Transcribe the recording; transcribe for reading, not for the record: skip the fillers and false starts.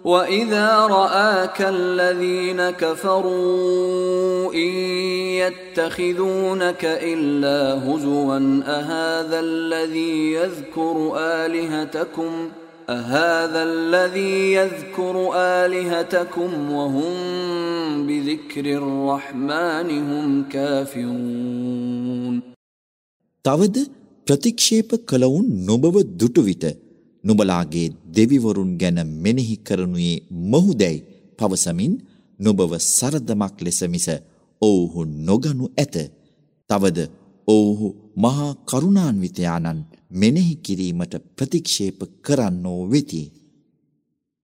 وَإِذَا رَآكَ الَّذِينَ كَفَرُوا إِن يَتَّخِذُونَكَ إِلَّا هُزُوًا أَهَذَا الَّذِي يَذْكُرُ آلِهَتَكُمْ وَهُمْ بِذِكْرِ الرَّحْمَنِ هُمْ كَافِرُونَ. තවද ප්‍රතික්ෂේප කළවුන් නුඹව දුටු විට නුඹලාගේ දෙවිවරුන් ගැන මෙනෙහි කරනුයේ මොහුදැයි පවසමින් නුඹව සරදමක් ලෙස මිස ඔවුහු නොගනු ඇත. තවද ඔවුහු මහා කරුණාන්විතයාණන් මෙනෙහි කිරීමට ප්‍රතික්ෂේප කරන්නෝ වෙති.